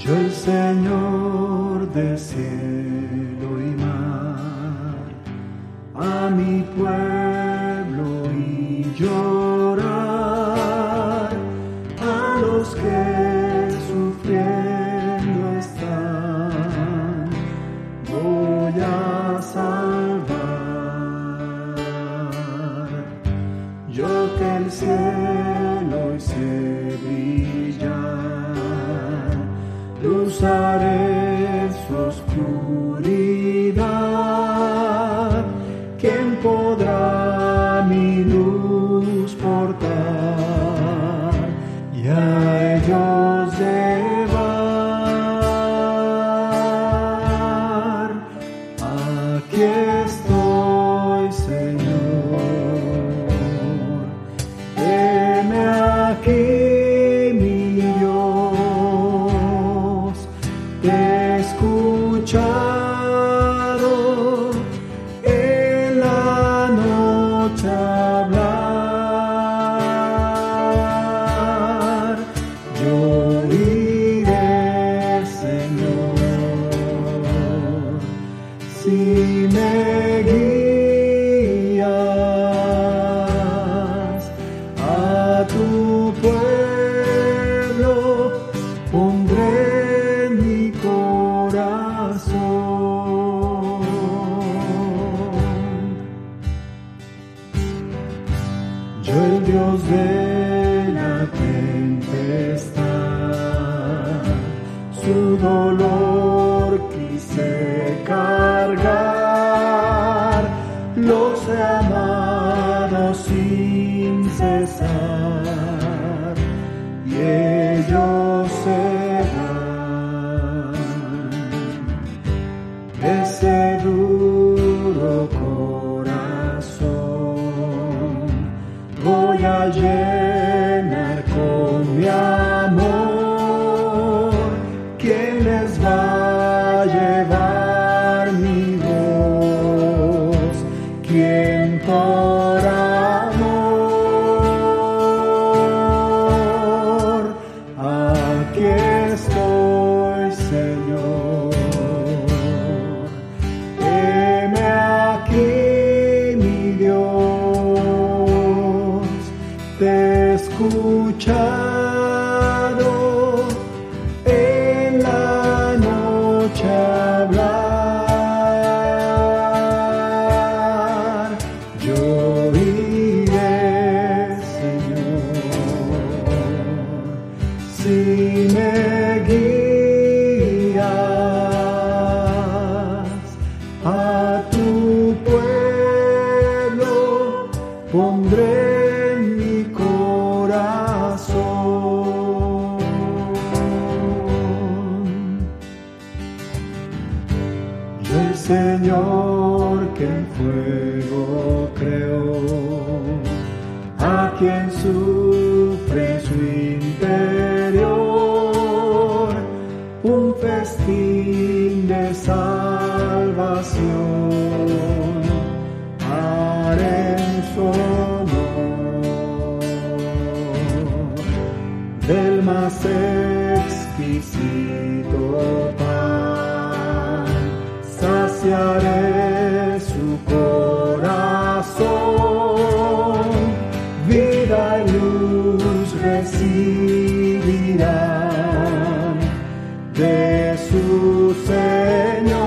Yo el Señor de cielo y mar, a mi pueblo y llorar, a los que sufriendo están, voy a salvar. Yo que el cielo hice brillar, luz haré en su oscuridad. ¿Quién podrá mi luz portar y a ellos llevar? Aquí estoy, Señor, heme aquí. Te he escuchado en la noche hablar. Yo iré, Señor, si me guías a tu pueblo. Pondré yo, el Dios de la tempestad, su dolor quise cargar, los he amado sin cesar, y ellos se van. Ese duro corazón voy a llenar con mi amor. ¿Quién les va a llevar mi voz? ¿Quién por amor? Aquí estoy, Señor, heme aquí, mi Dios. Te he escuchado en la noche hablar. Yo iré, Señor, si me guías a tu pueblo. Pondré yo el Señor que en fuego creó a quien sufre en su interior un festín de salvación, haré en su honor del más exquisito pan, saciaré su corazón, vida y luz recibirán de su Señor.